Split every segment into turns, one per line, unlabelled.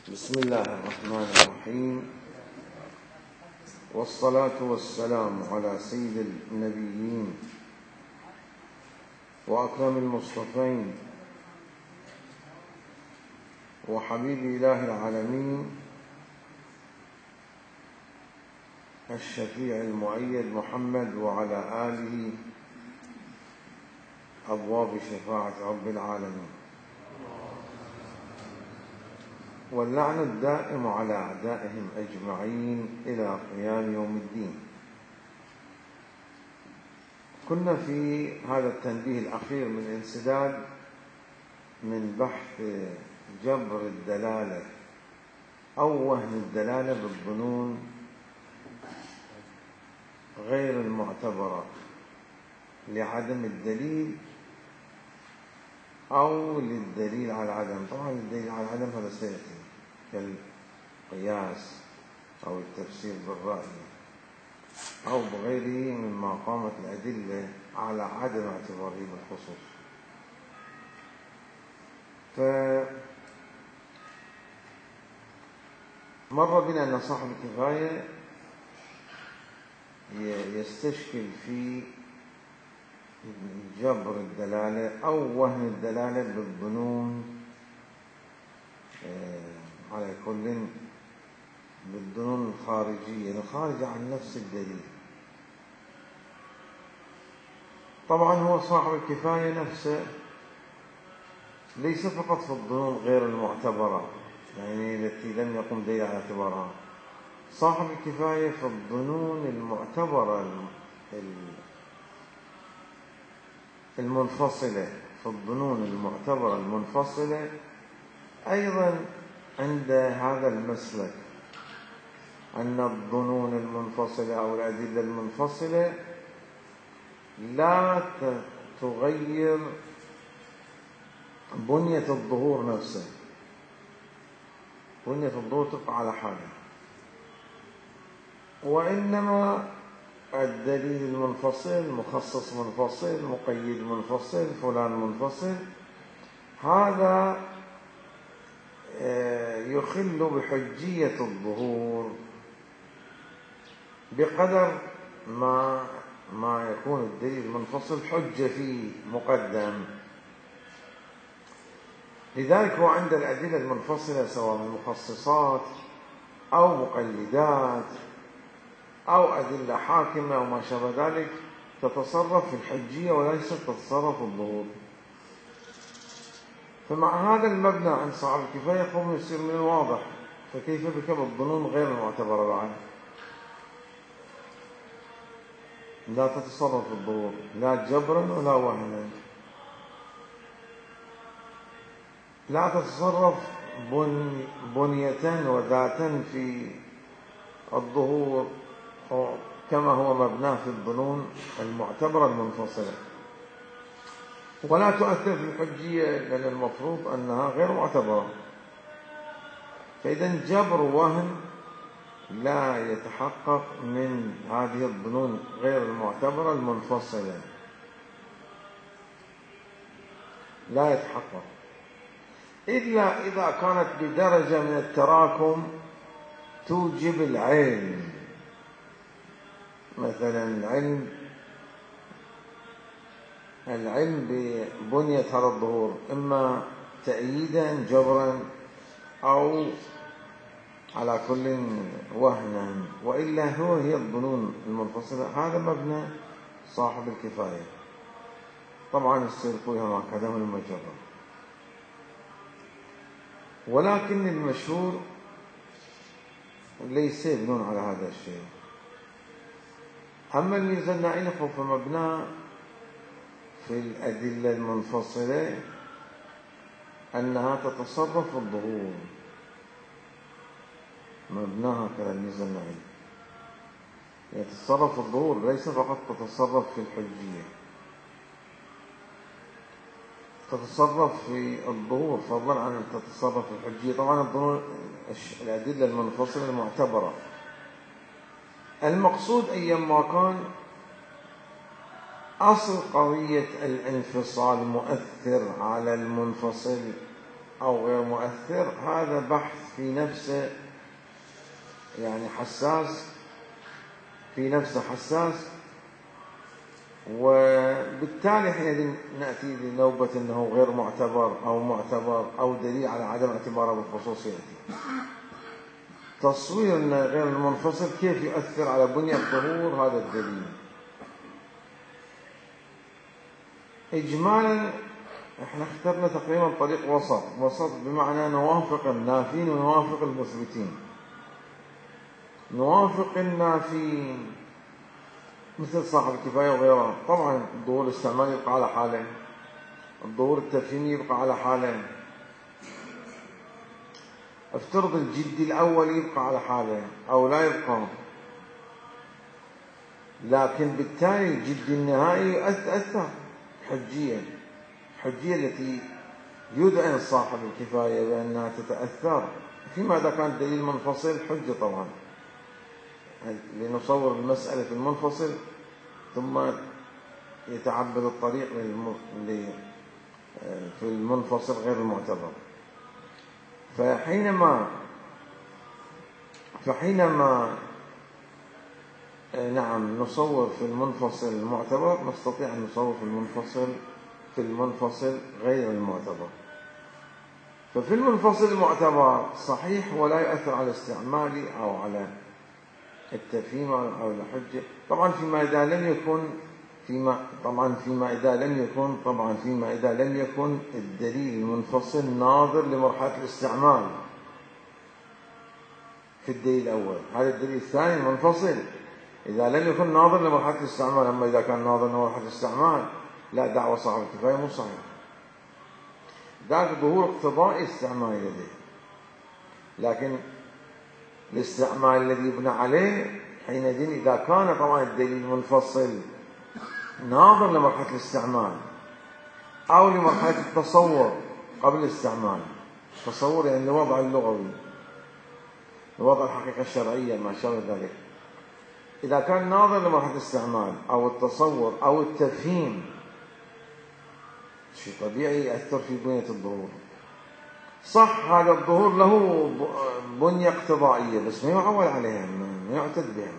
بسم الله الرحمن الرحيم، والصلاة والسلام على سيد النبيين وأكرم المصطفين وحبيب إله العالمين الشفيع المؤيد محمد وعلى آله أبواب شفاعة رب العالمين، واللعن الدائم على أعدائهم أجمعين إلى قيام يوم الدين. كنا في هذا التنبيه الأخير من انسداد من بحث جبر الدلالة أو وهن الدلالة بالظنون غير المعتبرة لعدم الدليل أو للدليل على العدم. طبعا الدليل على العدم هذا سيأتي كالقياس أو التفسير بالرأي أو بغيره مما قامت الأدلة على عدم اعتباره بالخصوص. فمر بنا أن صاحب الكفاية يستشكل في جبر الدلالة أو وهن الدلالة بالظنون على كل بالظنون الخارجية الخارجة عن نفس الدليل. طبعا هو صاحب الكفاية نفسه ليس فقط في الظنون غير المعتبرة، يعني التي لم يقم دليل على اعتبارها. صاحب الكفاية في الظنون المعتبرة المنفصلة، في الظنون المعتبرة المنفصلة أيضا عند هذا المسلك أن الظنون المنفصلة أو الأدلة المنفصلة لا تغير بنية الظهور نفسه. بنية الظهور تبقى على حالها، وإنما الدليل المنفصل مخصص منفصل مقيد منفصل فلان منفصل هذا يخل بحجية الظهور بقدر ما يكون الدليل المنفصل حجة فيه مقدم. لذلك هو عند الأدلة المنفصلة سواء مخصصات أو مقيدات أو أدلة حاكمة أو ما شابه ذلك تتصرف في الحجية وليست تتصرف في الظهور. فمع هذا المبنى عند صاحب الكفاية قوم يصير من الواضح فكيف بك بالظنون غير المعتبرة بعد لا تتصرف في الظهور لا جبرا ولا وهنا، لا تتصرف بنية وذاتا في الظهور كما هو مبناه في الظنون المعتبرة المنفصلة، ولا تؤثر في الحجية لأن المفروض أنها غير معتبرة. فإذا جبر وهن لا يتحقق من هذه الظنون غير المعتبرة المنفصلة، لا يتحقق إلا إذا كانت بدرجة من التراكم توجب العلم. مثلا العلم ببنية هذا الظهور إما تأييدا جبرا أو على كل وهنا، وإلا هي الظنون المنفصلة. هذا مبنى صاحب الكفاية. طبعا السيرقويها مع كلام المجرد، ولكن المشهور ليس يبنون على هذا الشيء. أما الميزة النائلة فمبناه في الأدلة المنفصلة أنها تتصرف في الظهور، مبناها كالميزة النائلة يتصرف في الظهور ليس فقط تتصرف في الحجية، تتصرف في الظهور فضلا عن أن تتصرف في الحجية. طبعا الظهور الأدلة المنفصلة المعتبرة المقصود أيما كان أصل قضية الانفصال مؤثر على المنفصل أو غير مؤثر، هذا بحث في نفسه يعني حساس، في نفسه حساس، وبالتالي حينئذ نأتي لنوبة أنه غير معتبر أو دليل على عدم اعتباره بالخصوصية. تصوير أن غير المنفصل كيف يؤثر على بنية الظهور، هذا الدليل. إجمالا احنا اخترنا تقريبا طريق وسط بمعنى نوافق النافين ونوافق المثبتين. نوافق النافين مثل صاحب الكفاية وغيره، طبعا الظهور الاستعمالي يبقى على حاله، الظهور التفهيمي يبقى على حاله، افترض الجدي الأول يبقى على حاله أو لا يبقى، لكن بالتالي الجدي النهائي يؤثر حجية التي يدعي صاحب الكفاية بأنها تتأثر فيما إذا كان دليل منفصل حجة. طبعا لنصور المسألة في المنفصل ثم يتعبد الطريق في المنفصل غير المعتبر. فحينما نعم نصور في المنفصل المعتبر، نستطيع أن نصور في المنفصل غير المعتبر. ففي المنفصل المعتبر صحيح ولا يؤثر على الاستعمال أو على التفهيم أو الحجة، طبعا فيما إذا لم يكن الدليل المنفصل ناظر لمرحلة الاستعمال في الدليل الأول. هذا الدليل الثاني المنفصل إذا لم يكن ناظر لمرحلة الاستعمال، أما إذا كان ناظر لمرحلة الاستعمال لا، دعوة صاحب الكفاية مو صحيح، ذاك ظهور اقتضائي استعمالي لديه، لكن الاستعمال الذي يبنى عليه حينئذ إذا كان طبعا الدليل منفصل ناظر لمرحلة الاستعمال أو لمرحلة التصور قبل الاستعمال. تصور يعني الوضع اللغوي، الوضع الحقيقة الشرعية ما شابه ذلك. إذا كان ناظر لمرحلة الاستعمال أو التصور أو التفهيم، شيء طبيعي يأثر في بنية الظهور. صح هذا الظهور له بنية اقتضائية بس ما يعول عليها، ما يعتد بها.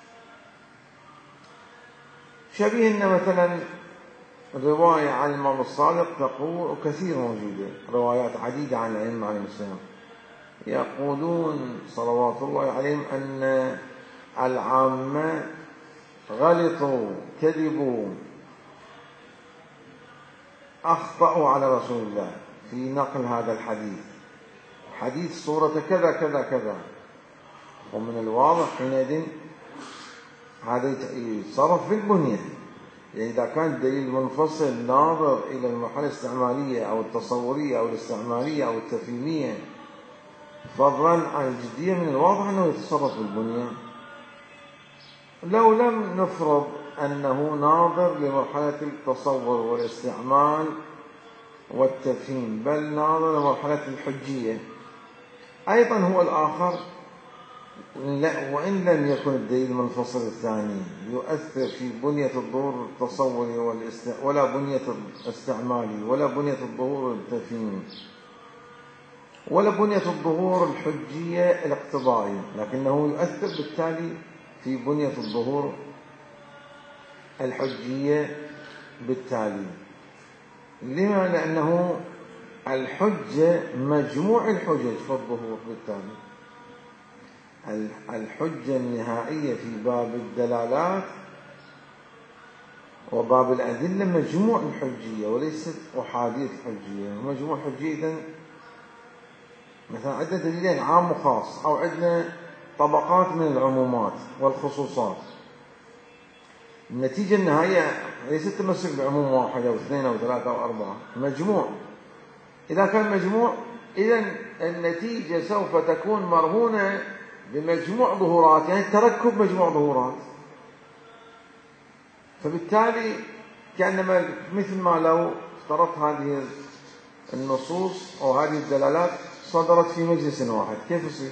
شبيهنا مثلا رواية عن الإمام الصادق تقول، وكثير موجودة روايات عديدة عن الأئمة عليهم السلام، يقولون صلوات الله عليهم أن العامة غلطوا كذبوا أخطأوا على رسول الله في نقل هذا حديث صورة كذا كذا كذا. ومن الواضح حينئذ هذا يتصرف في البنية، يعني إذا كان الدليل منفصل ناظر إلى المرحلة الاستعمالية أو التصورية أو الاستعمالية أو التفهيمية فضلا عن الجدية، من الواضح أنه يتصرف في البنية. لو لم نفرض أنه ناظر لمرحلة التصور والاستعمال والتفهيم بل ناظر لمرحلة الحجية، أيضا هو الآخر وإن لم يكن الدليل المنفصل الثاني يؤثر في بنية الظهور التصوري ولا بنية الاستعمالي ولا بنية الظهور التفهيمي ولا بنية الظهور الحجية الاقتضائي، لكنه يؤثر بالتالي في بنية الظهور الحجية بالتالي. لما؟ لأنه الحجة مجموع الحجج في الظهور، بالتالي الحجة النهائية في باب الدلالات وباب الأدلة مجموع الحجية وليست أحاديث الحجية. مجموع الحجية إذن مثلا عندنا دليلين عام وخاص، أو عندنا طبقات من العمومات والخصوصات. النتيجة النهائية ليست تمسك بعموم واحد أو اثنين أو ثلاثة أو أربعة، مجموع. إذا كان مجموع إذن النتيجة سوف تكون مرهونة بمجموع ظهورات، يعني تركب مجموع ظهورات. فبالتالي كأنما مثل ما لو افترضت هذه النصوص أو هذه الدلالات صدرت في مجلس واحد، كيف يصير؟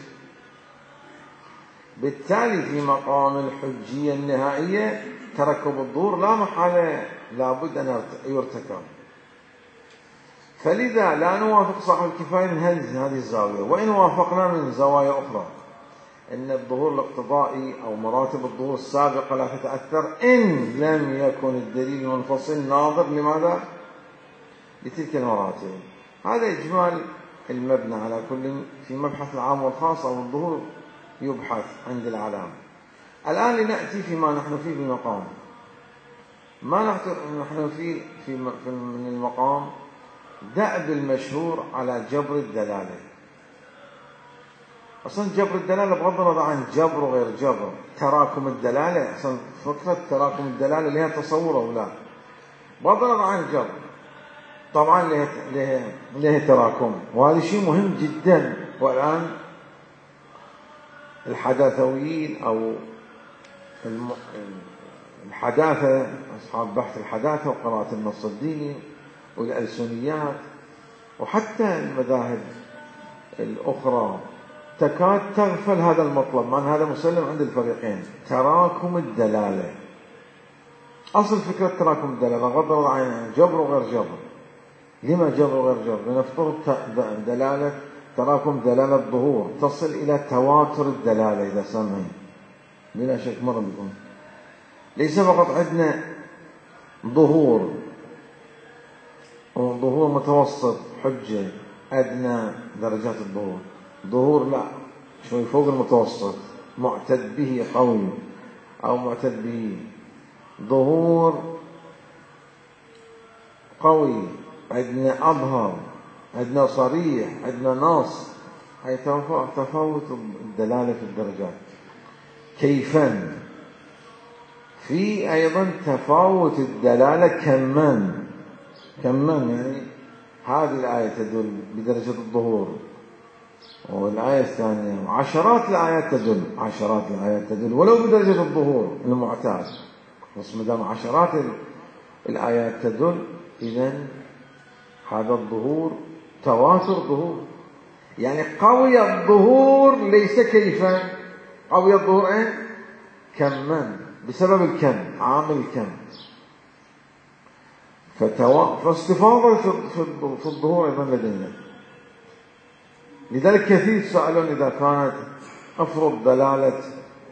بالتالي في مقام الحجية النهائية تركب الظهور لا محالة لابد أن يرتكب. فلذا لا نوافق صاحب الكفاية من هذه الزاوية، وإن وافقنا من زوايا أخرى أن الظهور الاقتضائي أو مراتب الظهور السابقة لا تتأثر إن لم يكن الدليل المنفصل ناظر لماذا؟ لتلك المراتب. هذا إجمال المبنى على كل في مبحث العام والخاص أو الظهور يبحث عند العلام. الآن لنأتي فيما نحن فيه بمقام ما نحن فيه من المقام دأب المشهور على جبر الدلالة. أصلا جبر الدلالة بغض النظر عن جبر وغير جبر، تراكم الدلالة أصلا فكرة تراكم الدلالة لها تصور أو لا، بغض النظر عن جبر طبعا لها تراكم، وهذا شيء مهم جدا. والآن الحداثويين أو الحداثة، أصحاب بحث الحداثة وقراءة النص الديني والألسنيات وحتى المذاهب الأخرى تكاد تغفل هذا المطلب، مع أن هذا مسلم عند الفريقين، تراكم الدلالة. أصل فكرة تراكم الدلالة بغض النظر عن جبر وغير جبر. لما جبر وغير جبر؟ لنفترض دلالة تراكم دلالة ظهور تصل إلى تواتر الدلالة إذا سمعين بلا شك مرة بكم. ليس فقط عندنا ظهور متوسط حجة أدنى درجات الظهور، ظهور لا شوي فوق المتوسط معتد به قوي أو معتد به، ظهور قوي، عندنا أظهر، عندنا صريح، عندنا نص. هي تفاوت الدلالة في الدرجات. كيفاً في أيضا تفاوت الدلالة كماً يعني هذه الآية تدل بدرجة الظهور والآية الثانية عشرات الآيات تدل ولو بدرجة الظهور المعتاد، بس مدام عشرات الآيات تدل إذن هذا الظهور تواتر ظهور. يعني قوي الظهور ليس كيفا، قوي الظهور كما بسبب الكم، عامل الكم. فاستفاضة في الظهور أيضا لدينا. لذلك كثير سألون إذا كانت أفرض دلالة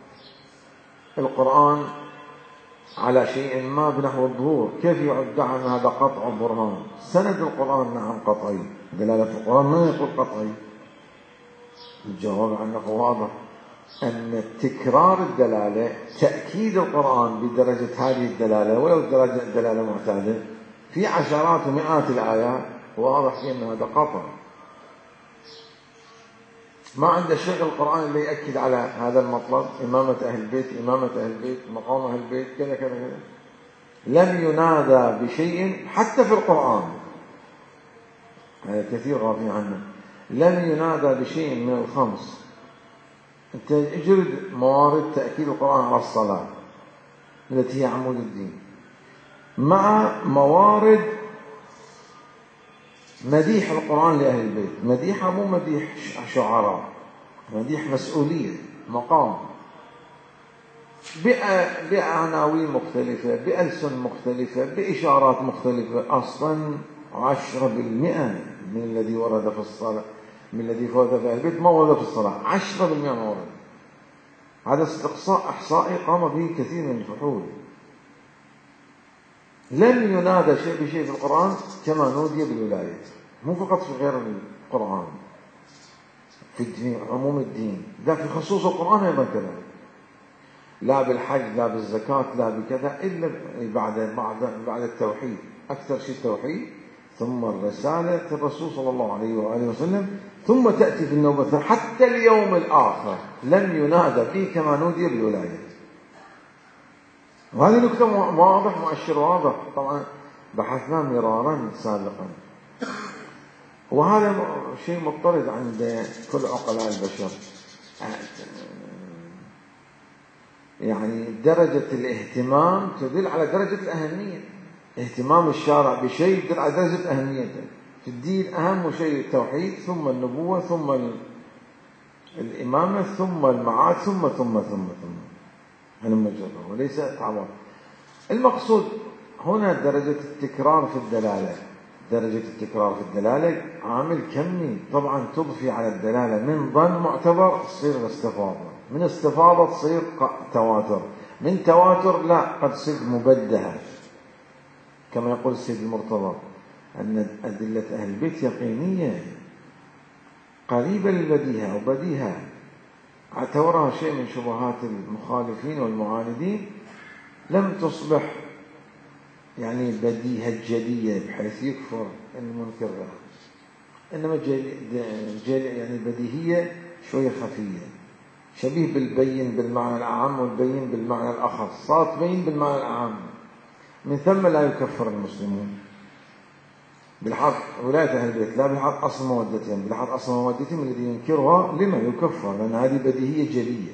القرآن على شيء ما بنحو الظهور كيف يعد عن هذا قطع برهان؟ سند القرآن نعم قطعي، دلالة القرآن ما يقول قطعي. الجواب عنه واضح، أن تكرار الدلالة تأكيد القرآن بدرجة هذه الدلالة ولو درجة الدلالة معتادة في عشرات ومئات الآيات، واضح أن هذا قطع. ما عنده شيء القرآن اللي يأكد على هذا المطلب، إمامة أهل البيت، مقام أهل البيت، كذا. لم ينادى بشيء حتى في القرآن، هذا كثير غافلين عنه، لم ينادى بشيء من الخمس. أنت اجرد موارد تأكيد القرآن على الصلاة التي هي عمود الدين، مع موارد مديح القرآن لأهل البيت، مديحة مو مديح شعراء، مديح مسؤولية، مقام، بعناوين مختلفة، بألسن مختلفة، بإشارات مختلفة. أصلا 10% من الذي ورد في الصلاة، من الذي ورد في أهل البيت ما ورد في الصلاة، 10% ما ورد. هذا استقصاء إحصائي قام به كثير من الفحول. لم ينادى شيء بشيء في القرآن كما نودي بالولاية، مو فقط في غير القرآن، في عموم الدين، لا في خصوص القرآن أيضا كذا، لا بالحج لا بالزكاة لا بكذا، إلا بعد التوحيد، أكثر شيء التوحيد، ثم الرسالة الرسول صلى الله عليه وآله وسلم، ثم تأتي في النوبة حتى اليوم الآخر لم ينادى فيه كما نودي بالولاية. وهذه نكتة واضح، مؤشر واضح، طبعا بحثنا مرارا سابقا، وهذا شيء مضطرد عند كل عقلاء البشر. يعني درجة الاهتمام تدل على درجة الأهمية، اهتمام الشارع بشيء يدل على درجة أهميته. في الدين أهم شيء التوحيد، ثم النبوة، ثم الإمامة، ثم المعاد، ثم المجرد، وليس تعبر. المقصود هنا درجة التكرار في الدلالة، درجة التكرار في الدلالة عامل كمي. طبعا تضفي على الدلالة من ظن معتبر تصير استفاضة، من استفاضة تصير تواتر، من تواتر لا قد تصير مبدهة، كما يقول السيد المرتضى أن أدلة أهل البيت يقينية قريبة للبديهة أو بديهة، اعتبرها شيء من شبهات المخالفين والمعاندين، لم تصبح يعني بديهة جلية بحيث يكفر المنكر لها، إنما يعني بديهية شوية خفية، شبيه بالبين بالمعنى الأعم والبين بالمعنى الأخص، صارت تبين بالمعنى الأعم، من ثم لا يكفر المسلمون بالحق ولاية أهل البيت، لا بالحق أصل مودتهم، بالحق أصل مودتهم الذي ينكرها لما يكفر، لأن هذه بديهية جلية.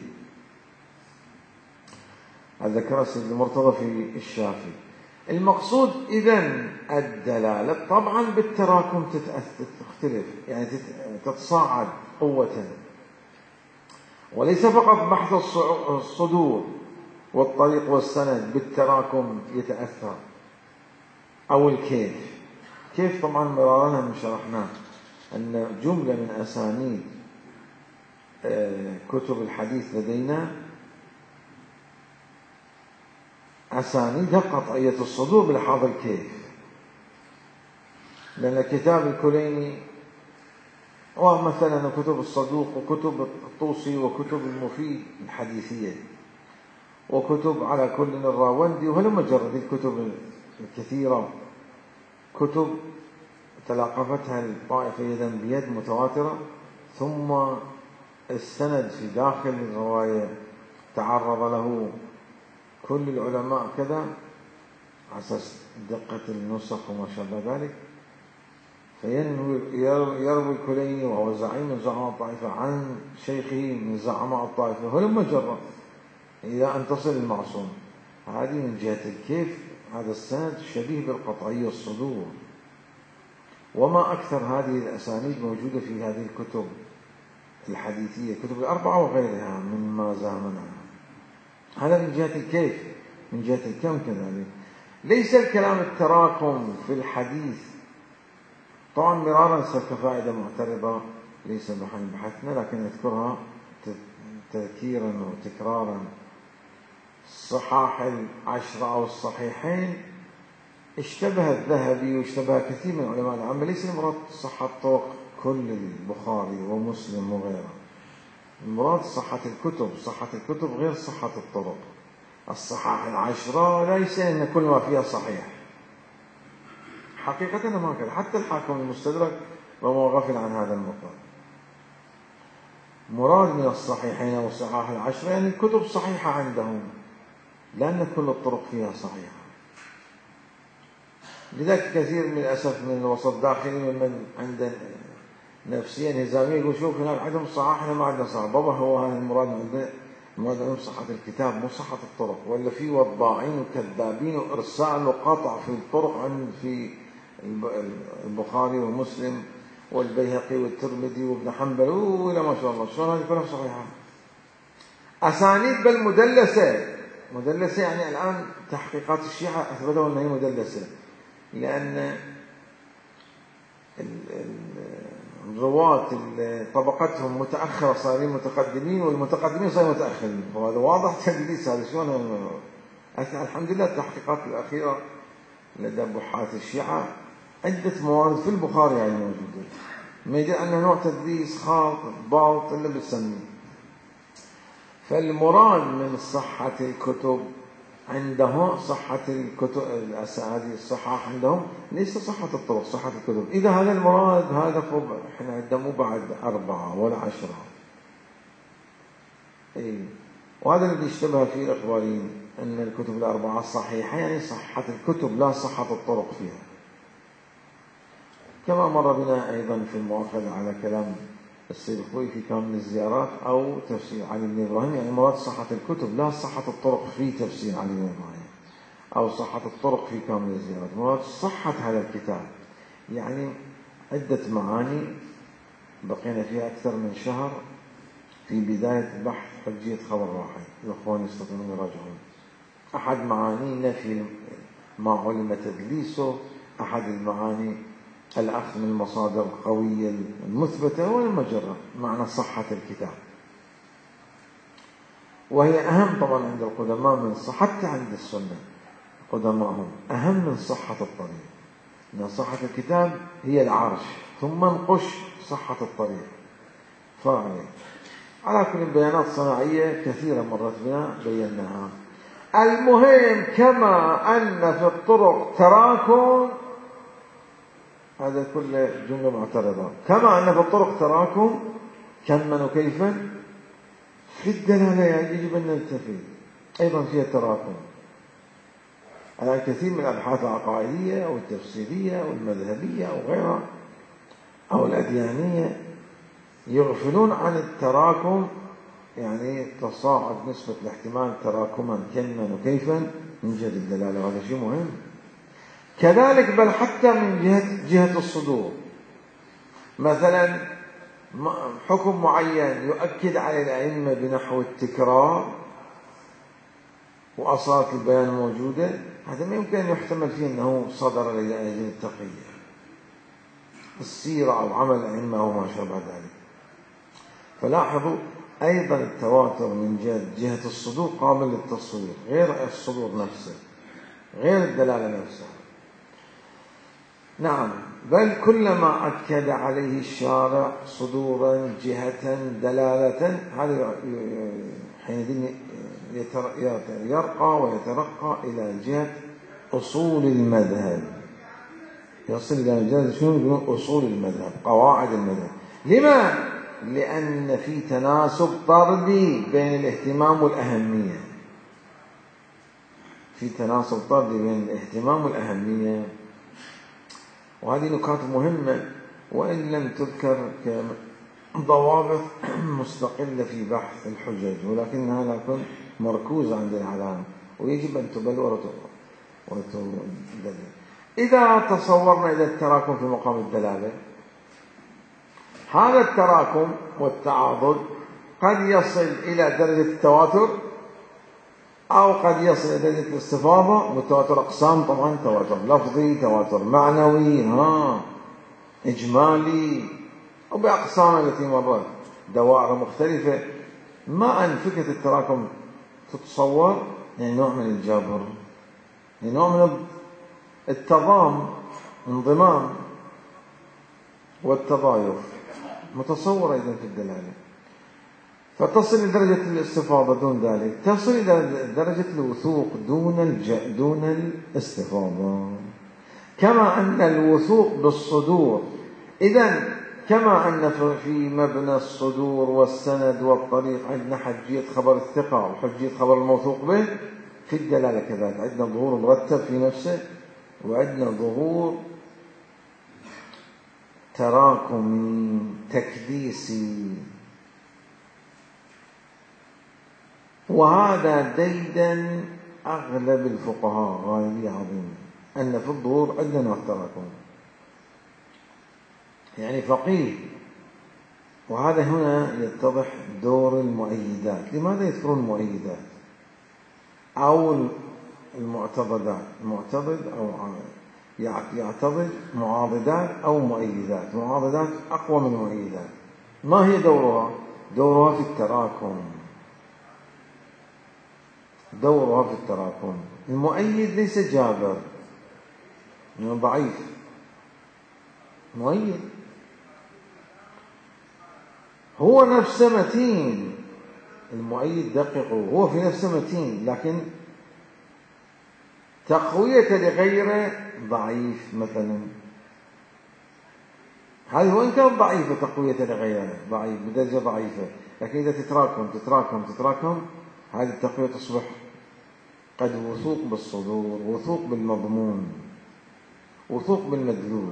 هذا ذكر السيد المرتضى في الشافعي. المقصود إذن الدلالة طبعا بالتراكم تختلف، يعني تتصاعد قوة، وليس فقط بحث الصدور والطريق والسند بالتراكم يتأثر، أو الكيف. كيف طبعا مرارا من شرحناه أن جملة من أسانيد كتب الحديث لدينا أسانيدها قطعية الصدور بلحاظ الكيف، لأن كتاب الكليني ومثلا كتب الصدوق وكتب الطوسي وكتب المفيد الحديثية وكتب على كل الراوندي وهلم مجرد الكتب الكثيرة، كتب تلاقفتها الطائفة يدا بيد متواترة، ثم السند في داخل الرواية تعرض له كل العلماء كذا على أساس دقة النسخ وما شابه ذلك، فيروي الكليني وهو زعيم من زعماء الطائفة عن شيخه من زعماء الطائفة هلم جرة إلى أن تصل المعصوم. هذه من جهة الكيف هذا السند شبيه بالقطعية الصدور، وما أكثر هذه الأسانيد موجودة في هذه الكتب الحديثية، كتب الأربعة وغيرها مما زامنها. هذا من جهة الكيف. من جهة الكم كذلك ليس الكلام التراكم في الحديث طبعا مرارا كفائدة معترضة ليس محل بحثنا، لكن أذكرها تذكيرا وتكرارا. الصحاح 10 أو الصحيحين اشتبه الذهبي واشتبه كثير من علماء العامة، ليس المراد صحة طرق كل البخاري ومسلم وغيره، المراد صحة الكتب. صحة الكتب غير صحة الطرق. الصحاح 10 ليس أن كل ما فيها صحيح، حقيقة ما كان، حتى الحاكم المستدرك وهو غافل عن هذا المطلب. مراد من الصحيحين والصحاح 10 يعني الكتب صحيحة عندهم، لأن كل الطرق فيها صحيحة. لذلك كثير من الأسف من الوسط داخلي من عند نفسيا هزامية يقول شوف هناك عندهم صحاح احنا ما عندنا صحاح. بابا هو هذا المراد عندهم صحة الكتاب مو صحة الطرق، ولا في وضاعين وكذابين وإرسال وقطع في الطرق عند في البخاري ومسلم والبيهقي والترمذي وابن حنبل ولا ما شاء الله، شلون هذه كلها صحيحة؟ أسانيد بل مدلسة. مدلسة يعني الآن تحقيقات الشيعة أثبتوا أنها مدلسة، لأن الرواة طبقتهم متأخرة صارين متقدمين والمتقدمين صاروا متأخرين، وهذا واضح تدليس. هذا شلون؟ الحمد لله التحقيقات الأخيرة لدى بحاث الشيعة عدة موارد في البخاري يعني موجودة، ما يدل أنه نوع تدليس خاط باط اللي بتسميه. فالمراد من صحة الكتب عندهم صحة الكتب هذه الصحاح عندهم ليس صحة الطرق، صحة الكتب. إذا هذا المراد هذا فوق إحنا عندنا مو بعد 4 ولا 10. وهذا الذي اشتبه فيه الإخباريين أن الكتب ال4 صحيحة، يعني صحة الكتب لا صحة الطرق فيها. كما مر بنا أيضا في المؤاخذة على كلام السيد الخوئي في كامل الزيارات أو تفسير علي بن إبراهيم، يعني مراد صحة الكتب لا صحة الطرق في تفسير علي بن إبراهيم، أو صحة الطرق في كامل الزيارات، مراد صحة هذا الكتاب. يعني عدة معاني بقينا فيها أكثر من شهر في بداية بحث حجية خبر واحد، الأخوان يستطيعون يراجعون. أحد معاني نفي ما علم تدليسه، أحد المعاني الأخذ من المصادر القوية المثبتة والمجرة، معنى صحة الكتاب. وهي أهم طبعا عند القدماء من حتى عند السنة قدماءهم أهم من صحة الطريق، لأن صحة الكتاب هي العرش، ثم انقش صحة الطريق. فعليه على كل بيانات صناعية كثيرة مرت بنا بيناها. المهم كما أن في الطرق تراكم، هذا كل جملة معترضة، كما أن في الطرق تراكم كما وكيفا في الدلالة يجب أن نلتفت أيضا فيها تراكم على كثير من الأبحاث العقائدية أو التفسيرية أو المذهبية أو غيرها أو الأديانية، يغفلون عن التراكم، يعني تصاعد نسبة الاحتمال تراكما كما وكيفا من جهة الدلالة، وهذا شيء مهم. كذلك بل حتى من جهة الصدور، مثلا حكم معين يؤكد على الأئمة بنحو التكرار وأصالة البيان موجودة، هذا ما يمكن أن يحتمل فيه أنه صدر لأجل التقية، السيرة أو عمل الأئمة أو ما شابه ذلك. فلاحظوا أيضا التواتر من جهة الصدور قابل للتصوير، غير الصدور نفسه، غير الدلالة نفسها. نعم، بل كلما أكد عليه الشارع صدورا جهة دلالة، هذا حينئذ يرقى ويترقى إلى جهة أصول المذهب، يصل إلى جهة شنو؟ أصول المذهب، قواعد المذهب. لما؟ لأن في تناسب طردي بين الاهتمام والأهمية، في تناسب طردي بين الاهتمام والأهمية، وهذه نقاط مهمة وإن لم تذكر كضوابط مستقلة في بحث الحجج، ولكنها لكن مركوزة عند العلامة ويجب أن تبلور وتدلل. إذا تصورنا إلى التراكم في مقام الدلالة، هذا التراكم والتعاضد قد يصل إلى درجة التواتر أو قد يصل إلى درجة الاستفاضة، والتواتر أقسام طبعا، تواتر لفظي، تواتر معنوي، إجمالي، وبأقسام التي مرت دوائر مختلفة. ما أن فكرة التراكم تتصور يعني نوع من الجبر، يعني نوع من انضمام والتضايف، متصور أيضا في الدلالة، فتصل إلى درجة الاستفاضة دون ذلك، تصل إلى درجة الوثوق دون الاستفاضة. كما أن الوثوق بالصدور، إذن كما أن في مبنى الصدور والسند والطريق عندنا حجية خبر الثقة وحجية خبر الموثوق به، في الدلالة كذلك عندنا ظهور مرتب في نفسه، وعندنا ظهور تراكمي تكديسي. وهذا ديدا أغلب الفقهاء غالبية عظيمة، أن في الظهور عندنا التراكم، يعني فقيه. وهذا هنا يتضح دور المؤيدات. لماذا يذكرون المؤيدات أو المعتضدات؟ المعتضد أو يعتضد معاضدات أو مؤيدات. معاضدات أقوى من مؤيدات. ما هي دورها؟ دورها في التراكم، دورها في التراكم. المؤيد ليس جابر، يعني ضعيف، مؤيد هو نفسه متين. المؤيد دقيق، هو في نفسه متين، لكن تقوية لغيره ضعيف مثلا. هذه وإن كانت ضعيفة، تقوية لغيره ضعيف بدرجة ضعيفة، لكن إذا تتراكم هذه التقوية تصبح قد وثوق بالصدور، وثوق بالمضمون، وثوق بالمدلول،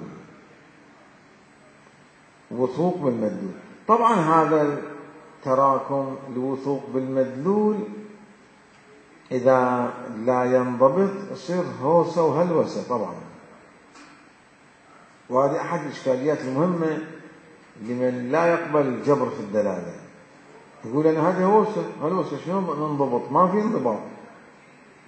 وثوق بالمدلول. طبعا هذا التراكم الوثوق بالمدلول إذا لا ينضبط يصير هوسة وهلوسة طبعا. وهذه أحد الإشكاليات المهمة لمن لا يقبل الجبر في الدلالة، يقول أن هذه هلوسة، شنو ننضبط؟ ما في انضباط.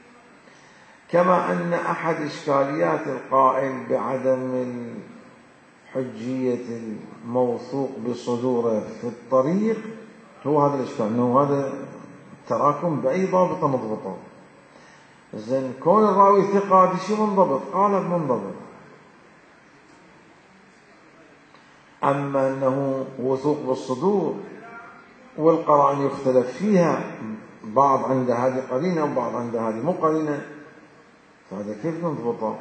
كما أن أحد إشكاليات القائل بعدم حجية الموثوق بصدوره في الطريق هو هذا الإشكال، أنه هذا التراكم بأي ضابطة مضبوطة. زين كون الراوي ثقة هذا شيء منضبط، قالب منضبط. أما أنه وثوق بالصدور والقرائن يختلف فيها، بعض عند هذه قرينة وبعض عند هذه مو قرينة، فهذا كيف نضبطه؟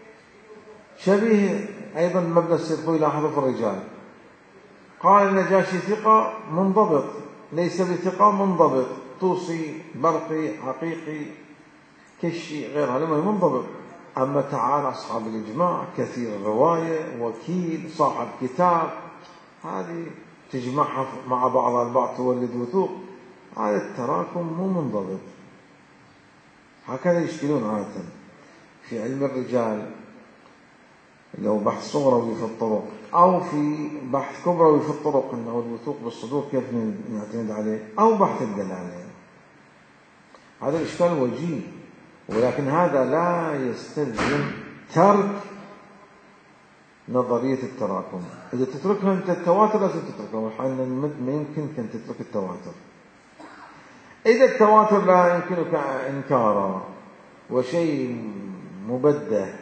شبيه أيضا مبنى السيرخوي لاحظوا في الرجال، قال النجاشي ثقة منضبط، ليس بثقة منضبط، طوسي برقي حقيقي كشي غير هذا منضبط. أما تعالى أصحاب الإجماع كثير الرواية وكيل صاحب كتاب، هذه تجمعها مع بعض البعض تولد وثوق، هذا التراكم مو منضبط. هكذا يشكلون عادة في علم الرجال، لو بحث صغروي في الطرق أو في بحث كبروي في الطرق أنه الوثوق بالصدور كيف نعتمد عليه، أو بحث الدلالة. هذا الإشكال وجيه، ولكن هذا لا يستلزم ترك نظرية التراكم. إذا تتركها أنت التواتر لازم تتركها، وحنا ما يمكنك أن تترك التواتر. إذا التواتر لا يمكنك إنكاره وشيء مبدع،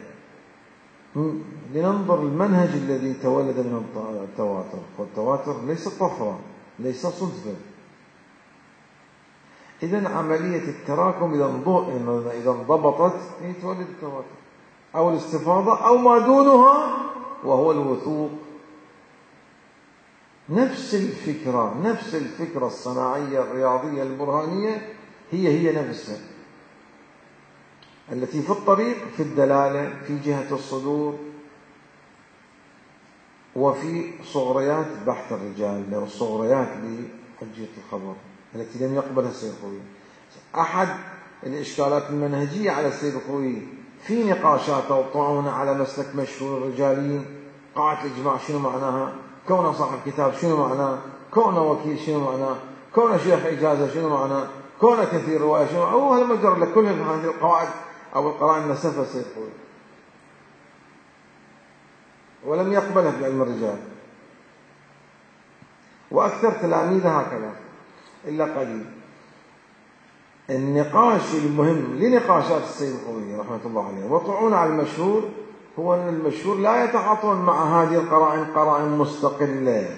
لننظر المنهج الذي تولد من التواتر، والتواتر ليس طفرة ليس صدفة. إذن عملية التراكم إذا انضبطت يتولد التواتر أو الاستفاضة أو ما دونها وهو الوثوق. نفس الفكرة الصناعية الرياضية البرهانية هي نفسها التي في الطريق، في الدلالة، في جهة الصدور، وفي صغريات بحث الرجال أو الصغريات لحجية الخبر التي لم يقبلها السيرخوي. أحد الإشكالات المنهجية على السيرخوي في نقاشاته وطعونه على مسلك مشهور الرجاليين، قاعدة الإجماع شنو معناها، كونه صاحب كتاب شنو معناه، كونه وكيل شنو معناه، كونه شيخ إجازة شنو معناه، كونه كثير رواية شنو، هو هذا مجرد لكل هذه القواعد أو القرائن نسفها السيرخوي ولم يقبلها في علم الرجال، وأكثر تلاميذه هكذا إلا قليل. النقاش المهم لنقاشات السيرخوي رحمة الله عليه وطعون على المشهور هو أن المشهور لا يتعاطون مع هذه القرائن قرائن مستقلة،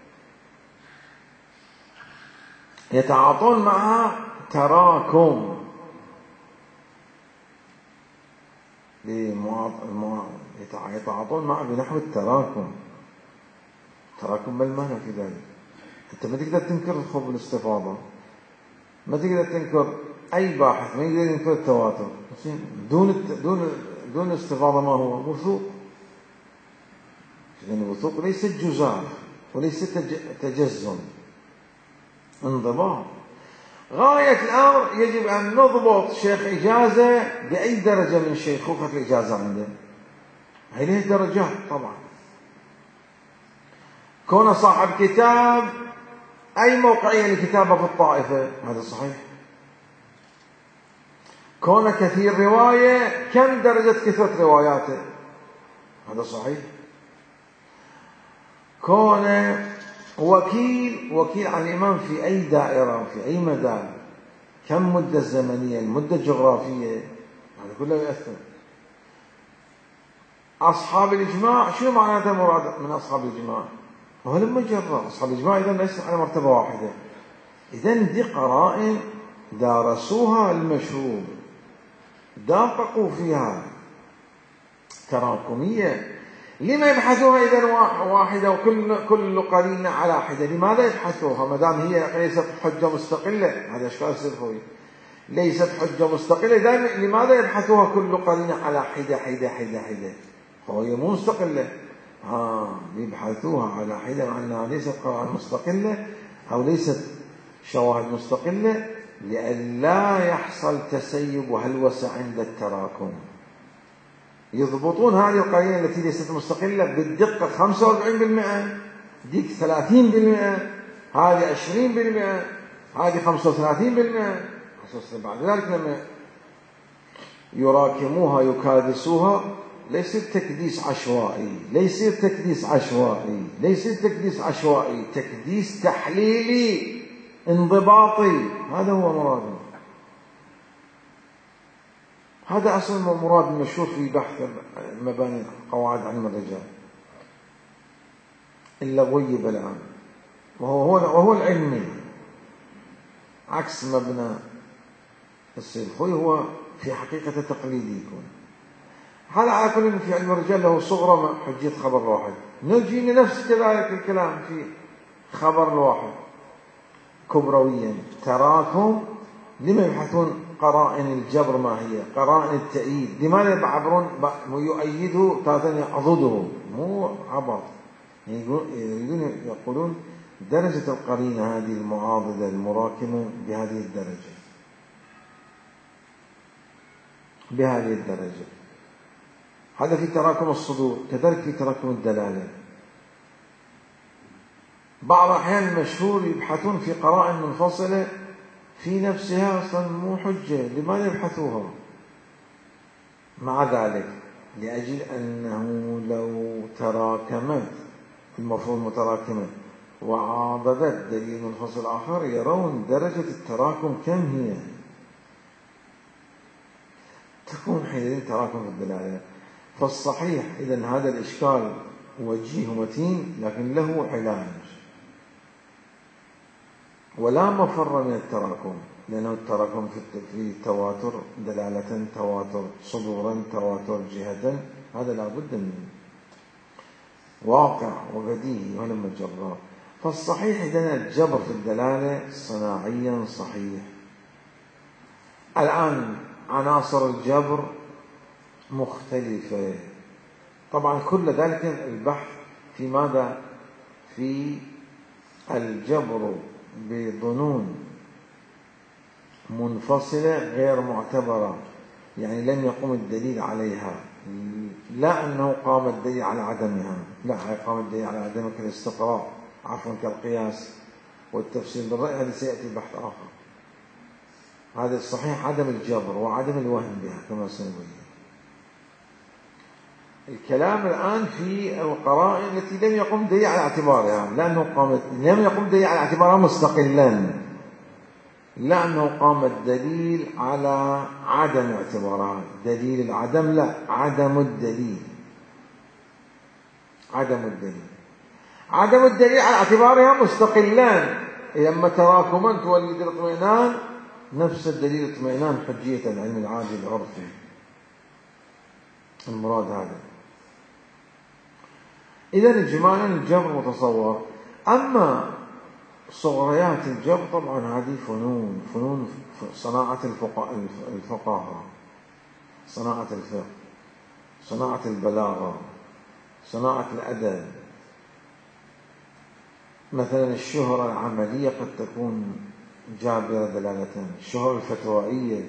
يتعاطون معها تراكم يتعاطون معه بنحو التراكم. تراكم ما المعنى في ذلك؟ أنت ما تقدر تنكر الخوف بالاستفاضة، ما تقدر تنكر أي باحث ما يقدر ينكر التواتر دون استفاضة. ما هو وثوق؟ لأن الوثوق ليس جزاف وليس تجزم، انضباط. غاية الأمر يجب أن نضبط شيخ إجازة بأي درجة من شيخوخة الإجازة عنده، هي له درجات طبعا. كون صاحب كتاب أي موقعية لكتابه في الطائفة هذا صحيح. كون كثير رواية كم درجة كثرة رواياته هذا صحيح. كون وكيل عن الإمام في أي دائرة في أي مدى، كم مدة زمنية، المدة الجغرافية، هذا كله يؤثر. أصحاب الإجماع شو معناته مراد من أصحاب الإجماع؟ هو لما جرى أصحاب الإجماع إذا ليس على مرتبة واحدة، إذا دي قرائن دارسوها المشهور دققوا فيها تراكمية. لما يبحثوها إذا واحدة وكل قرينة على حدة؟ لماذا يبحثوها ما دام هي ليست حجة مستقلة؟ هذا إشكال السيرخوي، ليست حجة مستقلة، إذا لماذا يبحثوها كل قرينة على حدة؟ فهي مو مستقلة، يبحثوها على حدة مع أنها ليست قرائن مستقلة أو ليست شواهد مستقلة، لئلا يحصل تسيب وهلوسة عند التراكم. يضبطون هذه القرينة التي ليست مستقلة بالدقة 45%، ديك 30%، هذه 20%، هذه 35%. بعد ذلك لما يراكموها يكادسوها لا يصير تكديس عشوائي، لا يصير تكديس عشوائي، لا يصير تكديس عشوائي، تكديس تحليلي انضباطي. هذا هو مراده، هذا أصل المراد المشهور في بحث مباني قواعد علم الرجال اللغوي الآن، وهو العلمي، عكس مبنى السلخوي، هو في حقيقة تقليدي يكون. هذا على كل في علم الرجال له صغرى حجية خبر الواحد. نجي لنفس كذلك الكلام في خبر الواحد كبرويا، تراكم. لما يبحثون قرائن الجبر؟ ما هي قرائن التأييد؟ لماذا يعبرون يؤيده تارة يعضده؟ مو عبط، يريدون يقولون درجة القرينة هذه المعاضدة المراكمة بهذه الدرجة، بهذه الدرجة. هذا في تراكم الصدور، كذلك في تراكم الدلالة. بعض الأحيان المشهور يبحثون في قرائن منفصلة في نفسها أصلا مو حجة، لماذا يبحثوها؟ مع ذلك لأجل أنه لو تراكمت، المفروض متراكمة، وعاضدت دليل منفصل آخر، يرون درجة التراكم كم هي، تكون حينئذ تراكم في الدلالة. فالصحيح إذن هذا الإشكال وجيه متين، لكن له علاج، ولا مفر من التراكم، لأنه التراكم في التواتر دلالة، تواتر صدورا، تواتر جهة، هذا لا بد منه، واقع وبديهي ولم جرى. فالصحيح إذن الجبر في الدلالة صناعيا صحيح. الآن عناصر الجبر مختلفة طبعا، كل ذلك البحث في ماذا؟ في الجبر بظنون منفصلة غير معتبرة، يعني لم يقم الدليل عليها، لا أنه قام الدليل على عدمها، لا، قام الدليل على عدمها كالاستقراء، عفوا كالقياس والتفسير بالرأي، هذا سيأتي بحث آخر. هذا الصحيح عدم الجبر وعدم الوهم بها كما سنبين. الكلام الآن في القرائن التي لم يقم دليل على اعتبارها، لم يقم دليل على اعتبارها مستقلا، لا أنه قام الدليل على عدم اعتبارها، دليل العدم، لا، عدم الدليل، عدم الدليل على اعتبارها مستقلان، لما تراكما تولد الاطمئنان، نفس الدليل اطمئنان حجية العلم العادي العرفي، المراد هذا. إذن إجمالا الجبر متصور. أما صغريات الجبر طبعا هذه فنون صناعة الفقهاء، صناعة الفقه، صناعة البلاغة، صناعة الأدب. مثلا الشهرة العملية قد تكون جابرة دلالة، الشهرة الفتوائية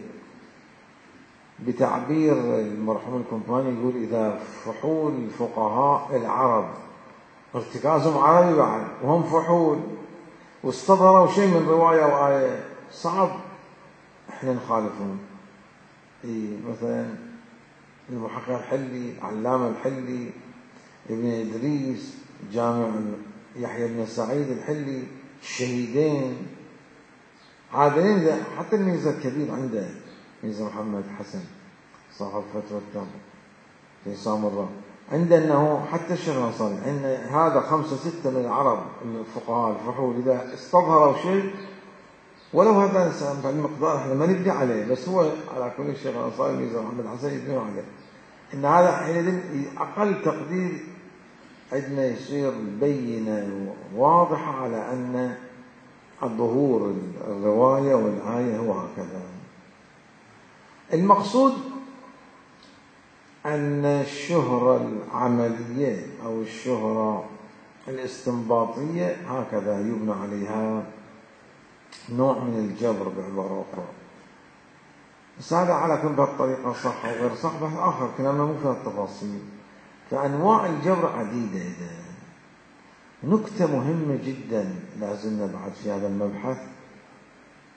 بتعبير المرحوم الكومباني يقول إذا فحول الفقهاء العرب، ارتكازهم عربي بعد وهم فحول، واستظهروا شيء من رواية وآية، صعب احنا نخالفهم. مثلا المحقق الحلي، العلامة الحلي، ابن إدريس، جامع يحيى بن سعيد الحلي، الشهيدين، عادلين. حتى الميزة الكبير عنده ميزة محمد حسن صاحب فتوى التام في سامراء، عنده أنه حتى الشيخ الأنصاري أن هذا 5 6 من العرب الفقهاء الفحول إذا استظهروا شيء ولو هذا المقدار احنا ما نبني عليه، بس هو على كل الشيخ الأنصاري ميزة محمد حسن يبني عليه، إن هذا حينئذ أقل تقدير عندنا يصير بينة واضحة على أن الظهور الرواية والآية هو هكذا. المقصود أن الشهرة العملية أو الشهرة الاستنباطية هكذا يبنى عليها نوع من الجبر بعبارة أخرى. بس هذا على كل بهالطريقة صح أو غير صح بحث آخر، كلامنا مو في التفاصيل. فأنواع الجبر عديدة. نكتة مهمة جدا لازلنا بعد في هذا المبحث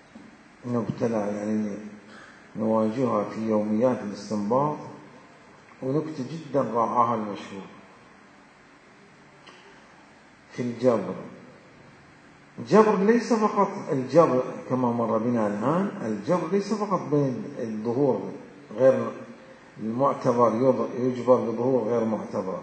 نبتلى يعني نواجهها في يوميات الاستنباط، ونكتة جدا راعاها المشهور في الجبر. الجبر ليس فقط الجبر كما مر بنا الآن، الجبر ليس فقط بين الظهور غير المعتبر يجبر بظهور غير معتبر،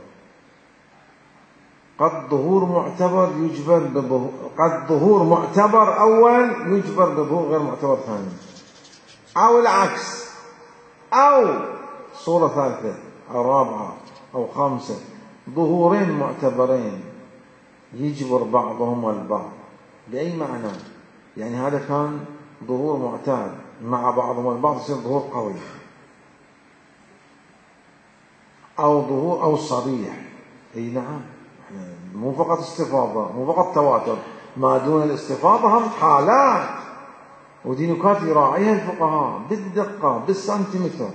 قد ظهور معتبر يجبر بظهور، قد ظهور معتبر أول يجبر بظهور غير معتبر ثاني، أو العكس، أو صورة ثالثة أو رابعة أو خامسة، ظهورين معتبرين يجبر بعضهم البعض. بأي معنى؟ يعني هذا كان ظهور معتاد مع بعضهم البعض يصير ظهور قوي، أو ظهور أو صريح. أي نعم، مو فقط استفاضة، مو فقط تواتر، ما دون الاستفاضة هم حالات، ودي نكات يراعيها الفقهاء بالدقة بالسنتيمتر.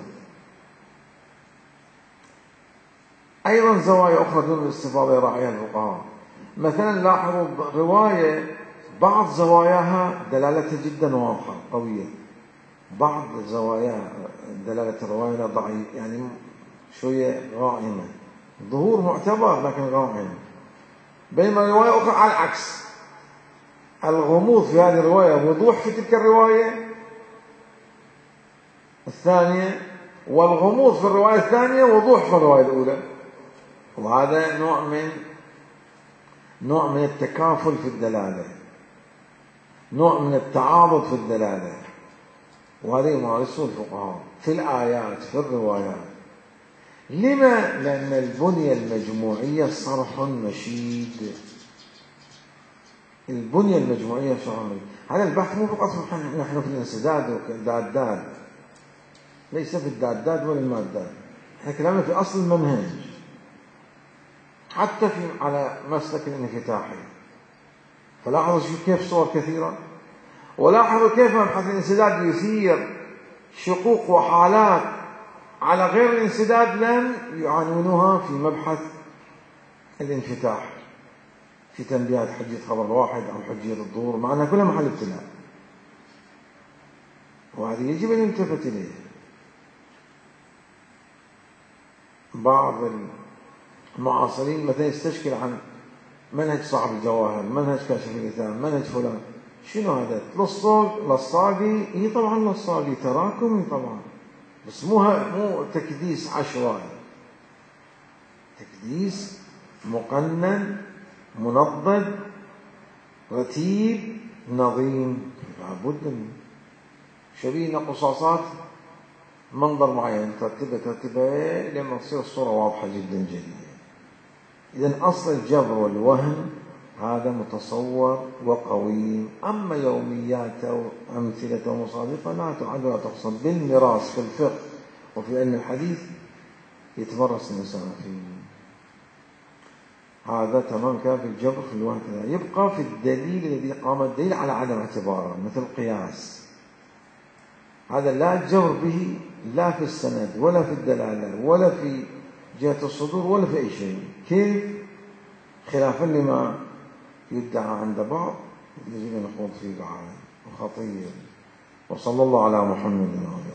أيضا زوايا أخرى دون الاستفاضة يراعيها الفقهاء. مثلا لاحظوا رواية بعض زواياها دلالتها جدا واضحة قوية، بعض زوايا دلالة الرواية ضعيف، يعني شوية غائمة، ظهور معتبر لكن غائم. بينما رواية أخرى على العكس، الغموض في هذه الرواية وضوح في تلك الرواية الثانية، والغموض في الرواية الثانية وضوح في الرواية الأولى. وهذا نوع من التكافل في الدلالة، نوع من التعاضد في الدلالة، وهذا يمارسه الفقهاء في الآيات في الروايات. لما؟ لأن البنية المجموعية صرح مشيد. البنية المجموعية صرح مشيد. هذا البحث مو فقط نحن في الانسداد والدادات، ليس في الدادات ولا المادات، احنا كلامنا في أصل المنهج، حتى على مسلك الانفتاحي. فلاحظوا كيف صور كثيرة، ولاحظوا كيف مبحث الانسداد يثير شقوق وحالات على غير الانسداد لم يعنونها في مبحث الانفتاح، في تنبيهات حجية خبر واحد أو حجية الظهور، مع أنها كلها محل ابتلاء، وهذه يجب أن يلتفت إليه. بعض المعاصرين مثلا يستشكل عن منهج صاحب الجواهر، منهج كاشف اللثام، منهج فلان، شنو هذا؟ لصاقي، هي طبعا لصاقي تراكمي طبعا، بس مو تكديس عشوائي، تكديس مقنن منظم رتيب نظيم، لابد من شبيه قصاصات منظر معين ترتبه لما تصير الصورة واضحة جدا جلية. إذن أصل الجبر والوهن هذا متصور وقوي. أما يوميات أو أمثلة ومصادفة لا تعد ولا تحصى. بالميراث في الفقه وفي علم الحديث يتمرس الإنسان فيه. هذا تمام كان في الجبر في الوهن كذا. يبقى في الدليل الذي قام الدليل على عدم اعتباره، مثل القياس، هذا لا الجبر به لا في السند ولا في الدلالة ولا في جهة الصدور ولا في أي شيء. كيف؟ خلافا لما يدعى عند بعض يجب أن نخوض فيه بعض وخطير. وصلى الله على محمد وعلى